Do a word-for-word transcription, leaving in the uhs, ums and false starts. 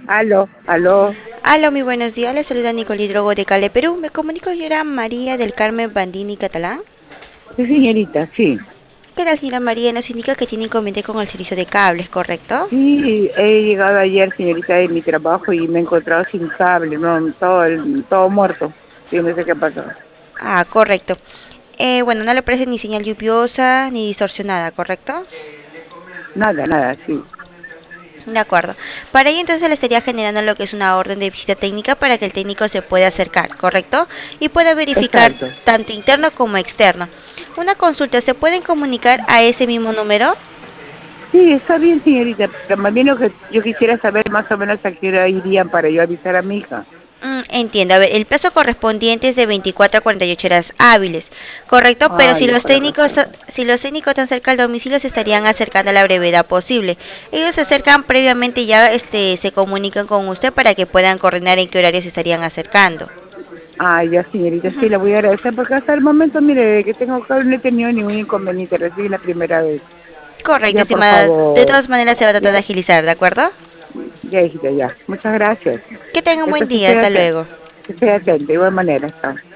Aló, aló. Hola, muy buenos días. Les saluda Nicole Hidrogo de Cale, Perú. Me comunico, yo era María del Carmen Bandini Catalán. Sí, señorita, sí. Que la señora María nos indica que tiene inconveniente con el servicio de cables, ¿correcto? Sí, he llegado ayer, señorita, de mi trabajo y me he encontrado sin cable, no, todo, el- todo muerto. Sí, no sé qué pasó. Ah, correcto. Eh, bueno, no le parece ni señal lluviosa ni distorsionada, ¿correcto? Nada, nada, sí. De acuerdo. Para ello entonces le estaría generando lo que es una orden de visita técnica para que el técnico se pueda acercar, ¿correcto? Y pueda verificar Exacto. tanto interno como externo. Una consulta, ¿se pueden comunicar a ese mismo número? Sí, está bien, señorita, pero más bien lo que yo quisiera saber más o menos a qué hora irían para yo avisar a mi hija. Mm, entiendo. A ver, el plazo correspondiente es de veinticuatro a cuarenta y ocho horas hábiles, ¿correcto? Pero Ah, si ya, los para técnicos, avisar. si los técnicos están cerca del domicilio, se estarían acercando a la brevedad posible. Ellos se acercan previamente y ya este, se comunican con usted para que puedan coordinar en qué horario se estarían acercando. Ah, ya, señorita, Ujú. sí, le voy a agradecer porque hasta el momento, mire, que tengo cable no he tenido ningún inconveniente, recién la primera vez. Correcto, Ya, por estimada. De favor. todas maneras se va a tratar de Ya, agilizar, ¿de acuerdo? ya, hijita, ya. Muchas gracias. Que tenga un buen Entonces día. estoy Hasta atenta. luego. Estoy atenta, de igual manera. Chao.